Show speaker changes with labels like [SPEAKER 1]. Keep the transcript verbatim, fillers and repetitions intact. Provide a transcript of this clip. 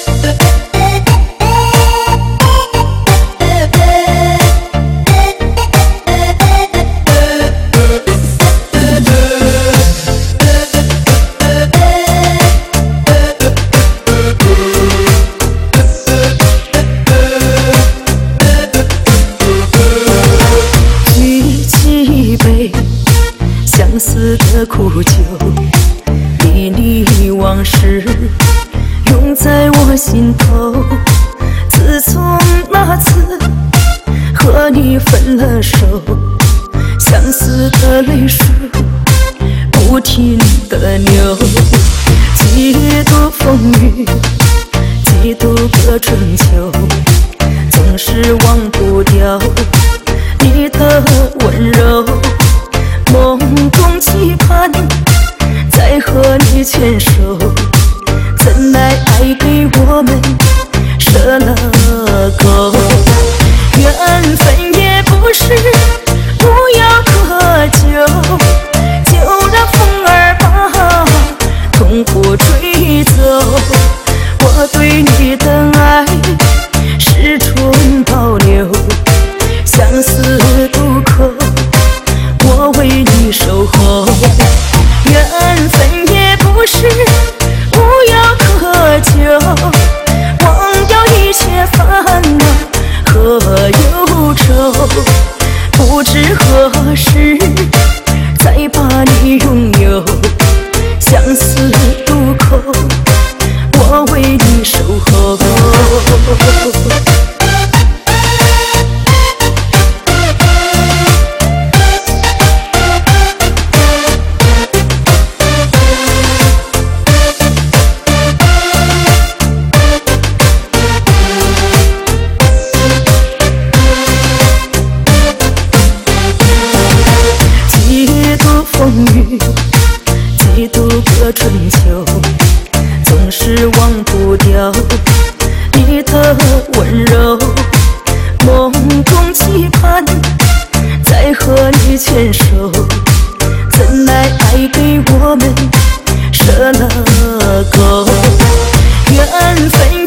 [SPEAKER 1] 相思的苦酒，历历往事涌在我心头。自从那次和你分了手，相思的泪水不停地流。几度风雨，几度个春秋，总是忘不掉你的温柔。梦中期盼再和你牵手，怎奈爱给我们设了钩。缘分也不是无药可救，就让风儿把痛苦吹走。我对你的爱始终保留，相思渡口我为你守候。缘分也不是无药可救，忘掉一切烦恼和忧愁。不知何时再把你拥有，相思渡口我为你守候。风雨，几度个春秋，总是忘不掉你的温柔。梦中期盼再和你牵手，怎奈爱给我们设了钩。缘分